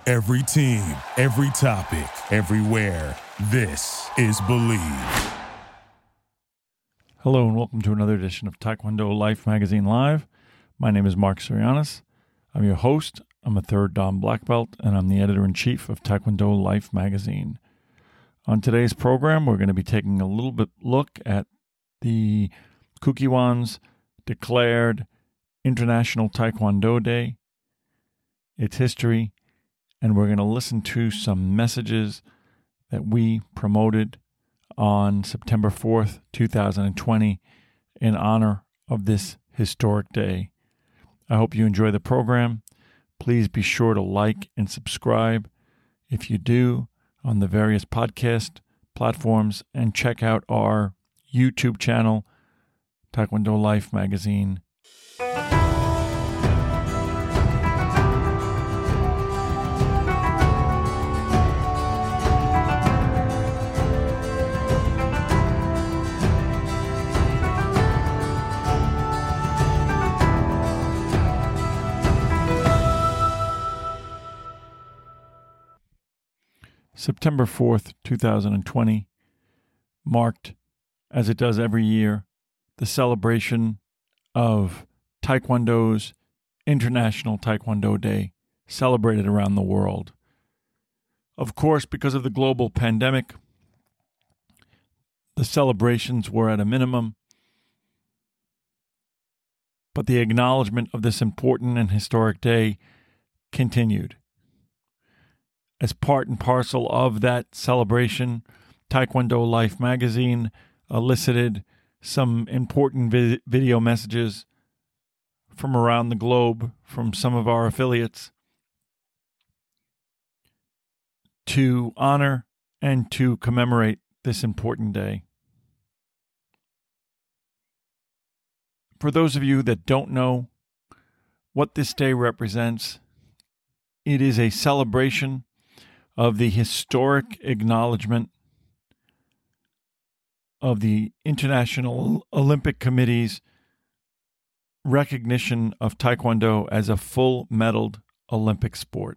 Every team, every topic, everywhere. This is Believe. Hello and welcome to another edition of Taekwondo Life Magazine Live. My name is Mark Sirianis. I'm your host. I'm a third Dan black belt, and I'm the editor-in-chief of Taekwondo Life Magazine. On today's program, we're going to be taking a little bit look at the Kukkiwon's declared International Taekwondo Day, its history, and we're going to listen to some messages that we promoted on September 4th, 2020, in honor of this historic day. I hope you enjoy the program. Please be sure to like and subscribe if you do on the various podcast platforms, and check out our YouTube channel, Taekwondo Life Magazine. September 4th, 2020, marked, as it does every year, the celebration of Taekwondo's International Taekwondo Day, celebrated around the world. Of course, because of the global pandemic, the celebrations were at a minimum, but the acknowledgement of this important and historic day continued. As part and parcel of that celebration, Taekwondo Life Magazine elicited some important video messages from around the globe from some of our affiliates to honor and to commemorate this important day. For those of you that don't know what this day represents, it is a celebration of the historic acknowledgement of the International Olympic Committee's recognition of Taekwondo as a full-medaled Olympic sport.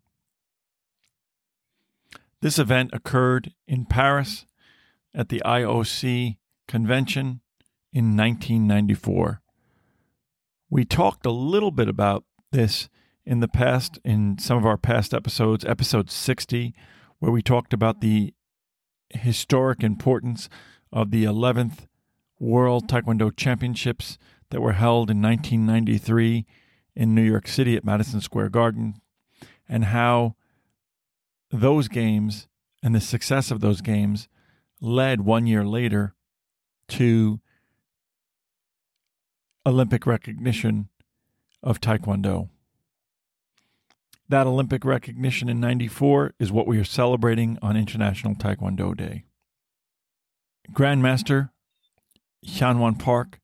This event occurred in Paris at the IOC convention in 1994. We talked a little bit about this in the past, in some of our past episodes, episode 60, where we talked about the historic importance of the 11th World Taekwondo Championships that were held in 1993 in New York City at Madison Square Garden, and how those games and the success of those games led 1 year later to Olympic recognition of Taekwondo. That Olympic recognition in 94 is what we are celebrating on International Taekwondo Day. Grandmaster Hyunwon Park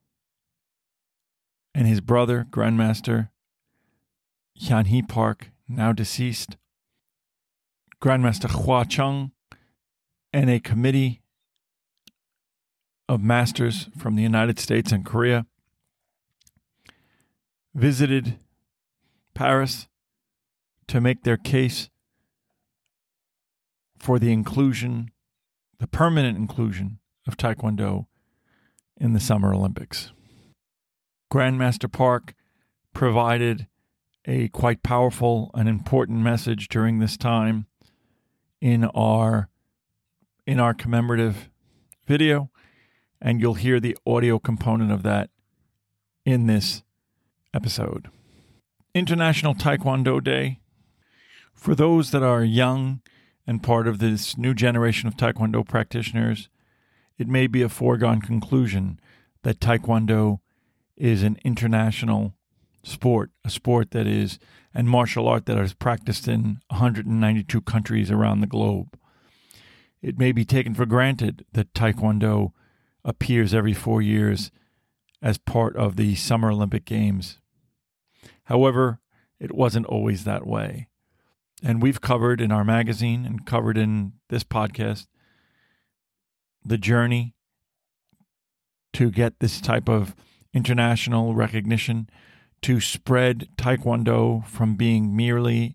and his brother, Grandmaster Hyun-hee Park, now deceased, Grandmaster Hwa Chung, and a committee of masters from the United States and Korea visited Paris to make their case for the inclusion, the permanent inclusion of Taekwondo in the Summer Olympics. Grandmaster Park provided a quite powerful and important message during this time in our commemorative video, and you'll hear the audio component of that in this episode. International Taekwondo Day. For those that are young and part of this new generation of Taekwondo practitioners, it may be a foregone conclusion that Taekwondo is an international sport, a sport that is, and martial art that is practiced in 192 countries around the globe. It may be taken for granted that Taekwondo appears every 4 years as part of the Summer Olympic Games. However, it wasn't always that way. And we've covered in our magazine and covered in this podcast the journey to get this type of international recognition, to spread Taekwondo from being merely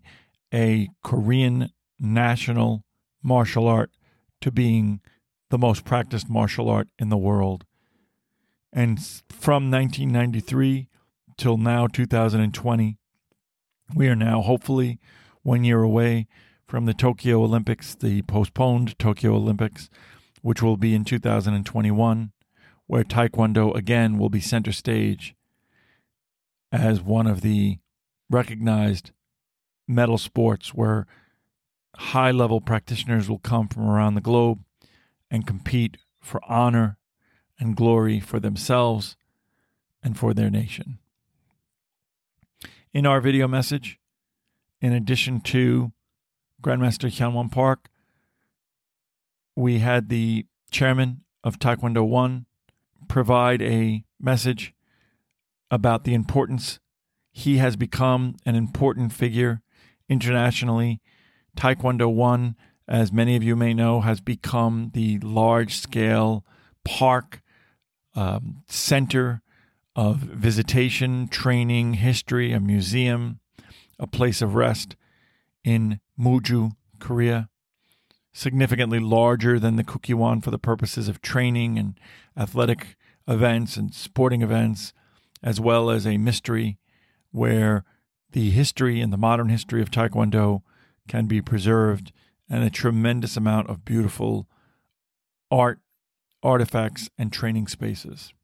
a Korean national martial art to being the most practiced martial art in the world. And from 1993 till now, 2020, we are now hopefully 1 year away from the Tokyo Olympics, the postponed Tokyo Olympics, which will be in 2021, where Taekwondo again will be center stage as one of the recognized medal sports where high-level practitioners will come from around the globe and compete for honor and glory for themselves and for their nation. In our video message, in addition to Grandmaster Hyunwon Park, we had the chairman of Taekwondo One provide a message about the importance. He has become an important figure internationally. Taekwondo One, as many of you may know, has become the large-scale park center of visitation, training, history, a museum, a place of rest in Muju, Korea, significantly larger than the Kukkiwon for the purposes of training and athletic events and sporting events, as well as a mystery where the history and the modern history of Taekwondo can be preserved, and a tremendous amount of beautiful art, artifacts, and training spaces.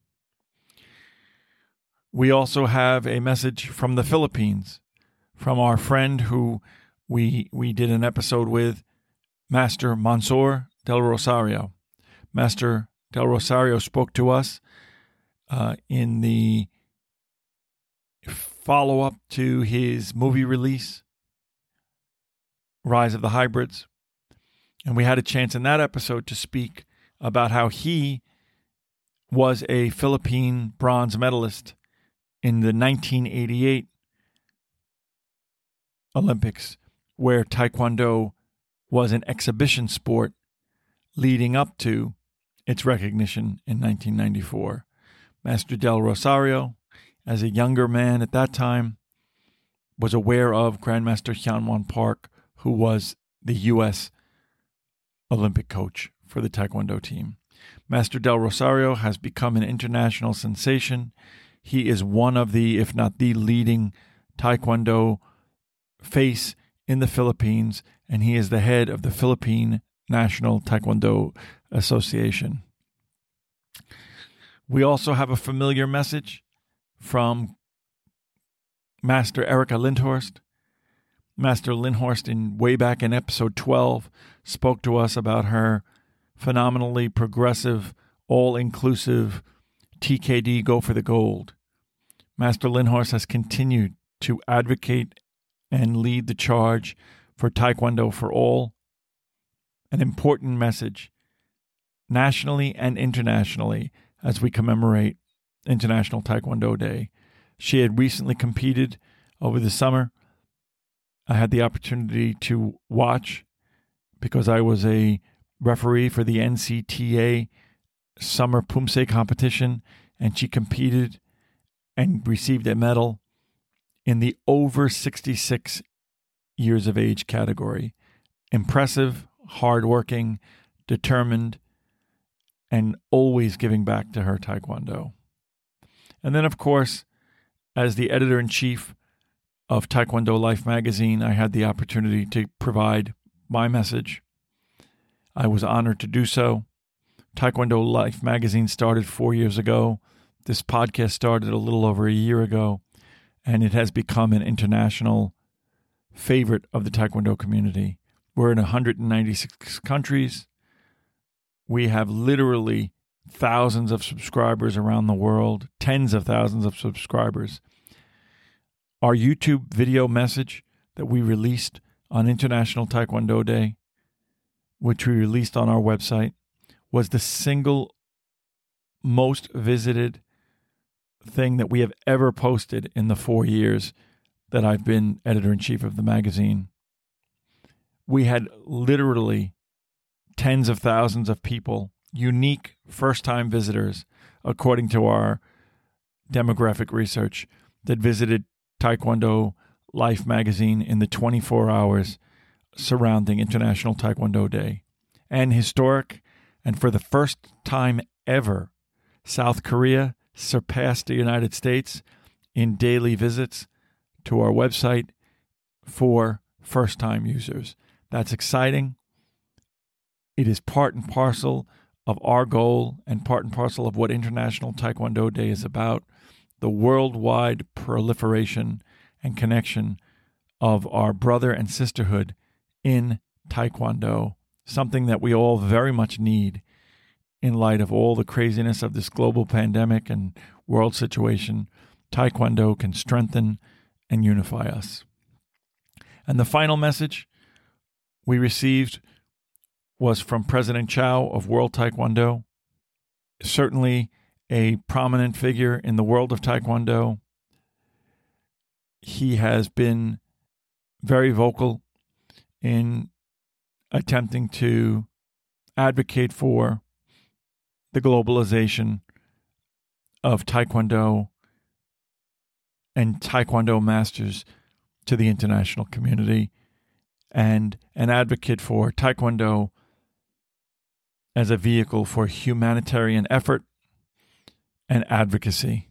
We also have a message from the Philippines, from our friend who we did an episode with, Master Mansour Del Rosario. Master Del Rosario spoke to us in the follow-up to his movie release, Rise of the Hybrids. And we had a chance in that episode to speak about how he was a Philippine bronze medalist in the 1988 Olympics, where Taekwondo was an exhibition sport leading up to its recognition in 1994. Master Del Rosario, as a younger man at that time, was aware of Grandmaster Hyunwon Park, who was the U.S. Olympic coach for the Taekwondo team. Master Del Rosario has become an international sensation. He is one of the, if not the leading Taekwondo face in the Philippines, and he is the head of the Philippine National Taekwondo Association. We also have a familiar message from Master Erica Lindhorst. Master Lindhorst, way back in episode 12, spoke to us about her phenomenally progressive, all-inclusive TKD Go for the Gold. Master Lindhorst has continued to advocate and lead the charge for Taekwondo for all, an important message nationally and internationally as we commemorate International Taekwondo Day. She had recently competed over the summer. I had the opportunity to watch because I was a referee for the NCTA Summer Pumse competition, and she competed and received a medal in the over 66 years of age category. Impressive, hardworking, determined, and always giving back to her Taekwondo. And then, of course, as the editor-in-chief of Taekwondo Life magazine, I had the opportunity to provide my message. I was honored to do so. Taekwondo Life magazine started 4 years ago. This podcast started a little over a year ago, and it has become an international favorite of the Taekwondo community. We're in 196 countries. We have literally thousands of subscribers around the world, tens of thousands of subscribers. Our YouTube video message that we released on International Taekwondo Day, which we released on our website, was the single most visited thing that we have ever posted in the 4 years that I've been editor-in-chief of the magazine. We had literally tens of thousands of people, unique first-time visitors, according to our demographic research, that visited Taekwondo Life magazine in the 24 hours surrounding International Taekwondo Day. And historic, and for the first time ever, South Korea surpassed the United States in daily visits to our website for first-time users. That's exciting. It is part and parcel of our goal and part and parcel of what International Taekwondo Day is about, the worldwide proliferation and connection of our brother and sisterhood in Taekwondo, something that we all very much need in light of all the craziness of this global pandemic and world situation. Taekwondo can strengthen and unify us. And the final message we received was from President Chow of World Taekwondo, certainly a prominent figure in the world of Taekwondo. He has been very vocal in attempting to advocate for the globalization of Taekwondo and Taekwondo masters to the international community, and an advocate for Taekwondo as a vehicle for humanitarian effort and advocacy.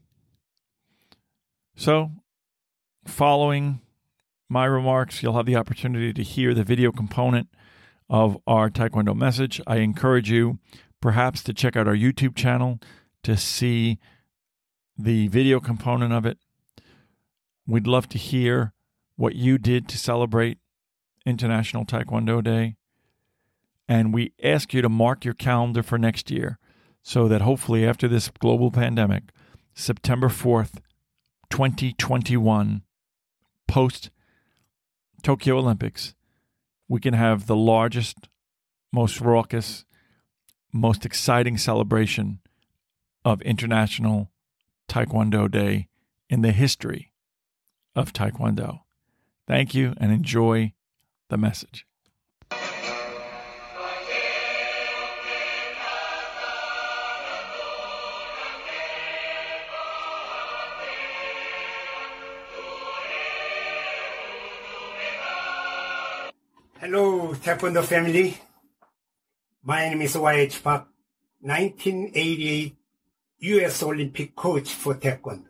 So, following my remarks, you'll have the opportunity to hear the video component of our Taekwondo message. I encourage you perhaps to check out our YouTube channel to see the video component of it. We'd love to hear what you did to celebrate International Taekwondo Day. And we ask you to mark your calendar for next year so that hopefully after this global pandemic, September 4th, 2021, post-Tokyo Olympics, we can have the largest, most raucous, most exciting celebration of International Taekwondo Day in the history of Taekwondo. Thank you and enjoy the message. Hello, Taekwondo family. My name is Y.H. Park, 1988 U.S. Olympic coach for Taekwondo.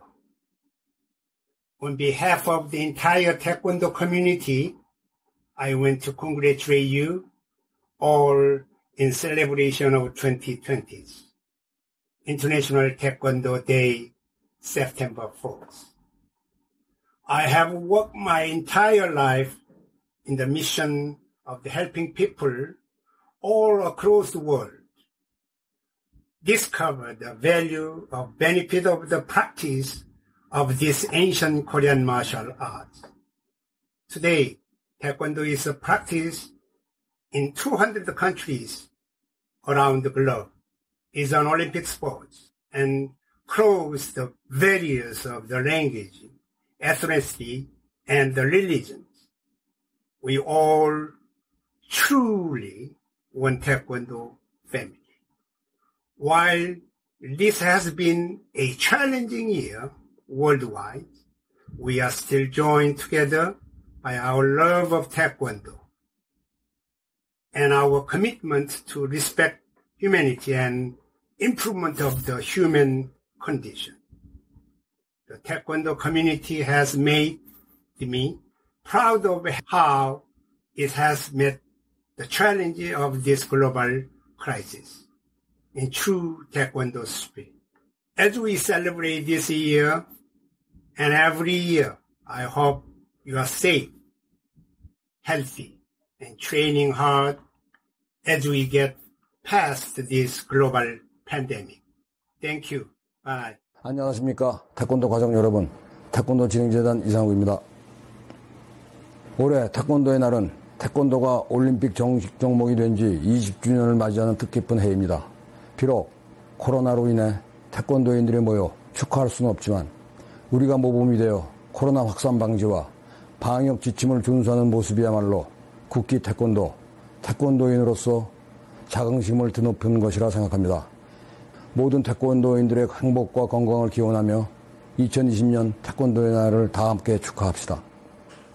On behalf of the entire Taekwondo community, I want to congratulate you all in celebration of 2020's International Taekwondo Day, September 4th. I have worked my entire life in the mission of helping people all across the world discover the value of benefit of the practice of this ancient Korean martial arts. Today, Taekwondo is practiced in 200 countries around the globe. It's an Olympic sport and cross the barriers of the language, ethnicity, and the religion. We all truly one Taekwondo family. While this has been a challenging year worldwide, we are still joined together by our love of Taekwondo and our commitment to respect humanity and improvement of the human condition. The Taekwondo community has made me proud of how it has met the challenge of this global crisis in true Taekwondo spirit. As we celebrate this year and every year, I hope you are safe, healthy, and training hard as we get past this global pandemic. Thank you. Bye. 안녕하십니까. 태권도 가족 여러분. 태권도 진흥재단 이상욱입니다. 올해 태권도의 날은 태권도가 올림픽 정식 종목이 된 지 20주년을 맞이하는 뜻깊은 해입니다. 비록 코로나로 인해 태권도인들이 모여 축하할 수는 없지만 우리가 모범이 되어 코로나 확산 방지와 방역 지침을 준수하는 모습이야말로 국기 태권도, 태권도인으로서 자긍심을 드높은 것이라 생각합니다. 모든 태권도인들의 행복과 건강을 기원하며 2020년 태권도의 날을 다 함께 축하합시다.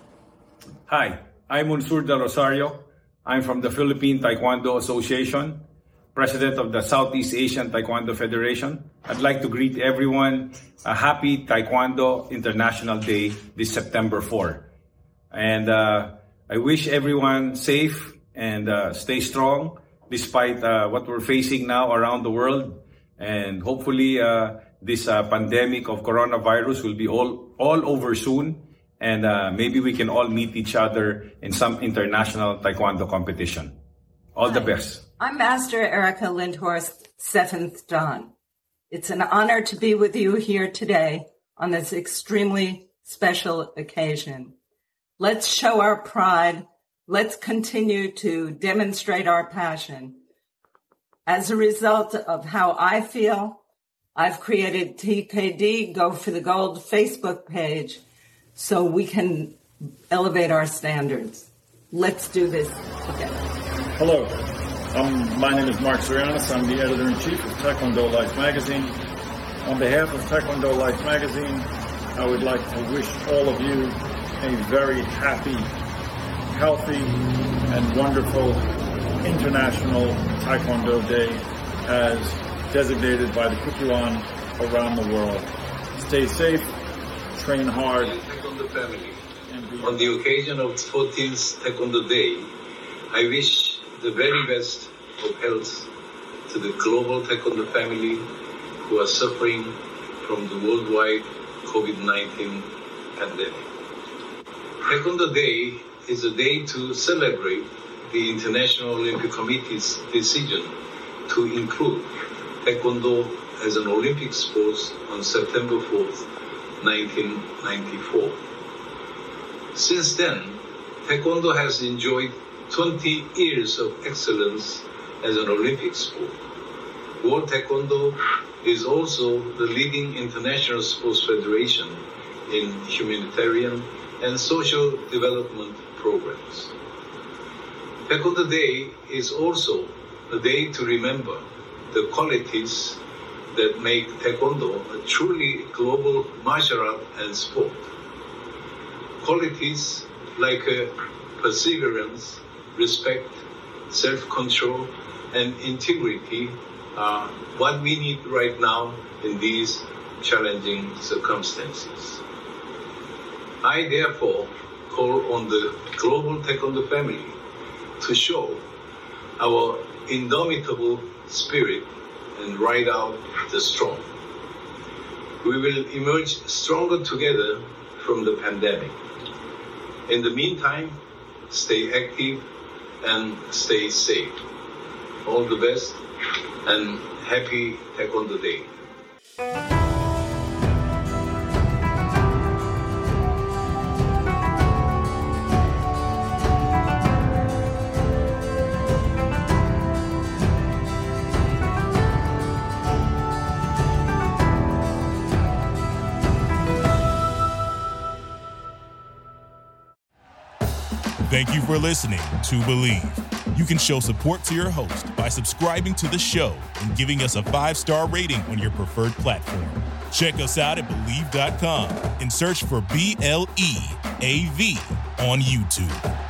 Hi, I'm Monsur Del Rosario. I'm from the Philippine Taekwondo Association, president of the Southeast Asian Taekwondo Federation. I'd like to greet everyone a happy Taekwondo International Day this September 4. And I wish everyone safe and stay strong despite what we're facing now around the world. And hopefully this pandemic of coronavirus will be all over soon. And maybe we can all meet each other in some international Taekwondo competition. All the best. I'm Master Erica Lindhorst, 7th Dan. It's an honor to be with you here today on this extremely special occasion. Let's show our pride. Let's continue to demonstrate our passion. As a result of how I feel, I've created TKD Go for the Gold Facebook page so we can elevate our standards. Let's do this together. Hello, my name is Mark Sorianis. I'm the editor-in-chief of Taekwondo Life magazine. On behalf of Taekwondo Life magazine, I would like to wish all of you a very happy, healthy, and wonderful International Taekwondo Day as designated by the Kukkiwon around the world. Stay safe, train hard. Taekwondo family. On the occasion of 14th Taekwondo Day, I wish the very best of health to the global Taekwondo family who are suffering from the worldwide COVID-19 pandemic. Taekwondo Day is a day to celebrate the International Olympic Committee's decision to include Taekwondo as an Olympic sport on September 4th, 1994. Since then, Taekwondo has enjoyed 20 years of excellence as an Olympic sport. World Taekwondo is also the leading international sports federation in humanitarian and social development programs. Taekwondo Day is also a day to remember the qualities that make Taekwondo a truly global martial art and sport. Qualities like perseverance, respect, self-control, and integrity are what we need right now in these challenging circumstances. I therefore call on the global Taekwondo family to show our indomitable spirit and ride out the storm. We will emerge stronger together from the pandemic. In the meantime, stay active and stay safe. All the best and happy Taekwondo Day. Thank you for listening to Believe. You can show support to your host by subscribing to the show and giving us a 5-star rating on your preferred platform. Check us out at Believe.com and search for BLEAV on YouTube.